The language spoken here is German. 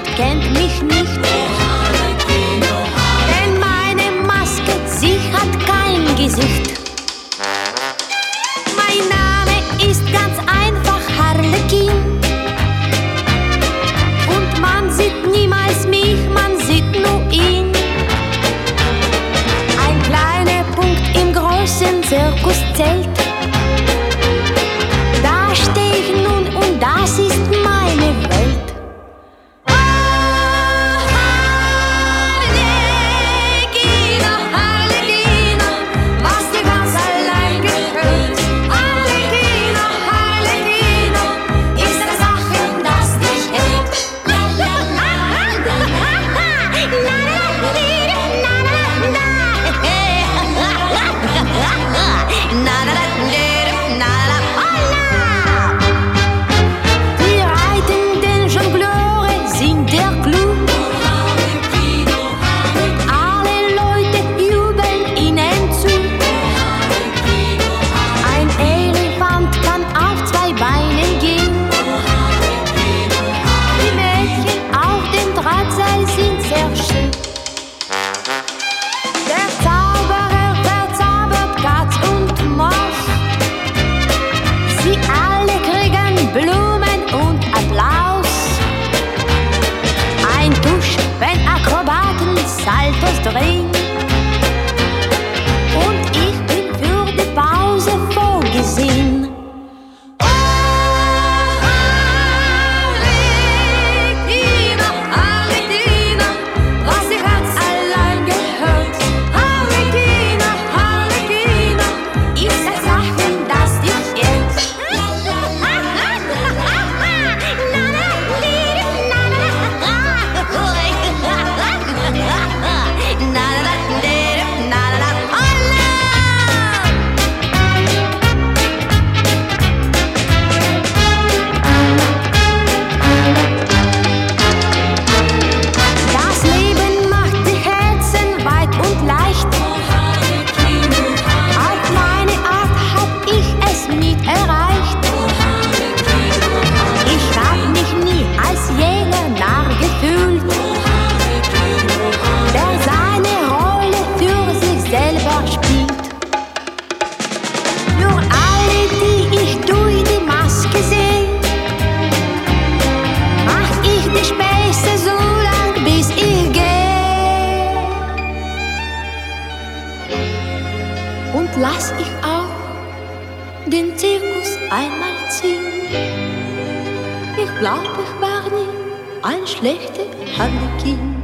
und kennt mich nicht. Denn meine Maske, sie hat kein Gesicht. Mein Name ist ganz einfach Harlekin. Und man sieht niemals mich, man sieht nur ihn. Ein kleiner Punkt im großen Zirkuszelt. Da steh ich nun und das ist meine Welt. Blumen und Applaus. Ein Tusch, wenn Akrobaten Saltos drehen. Und ich bin für die Pause vorgesehen. Und lass ich auch den Zirkus einmal ziehen. Ich glaub, ich war nie ein schlechter Harlekin.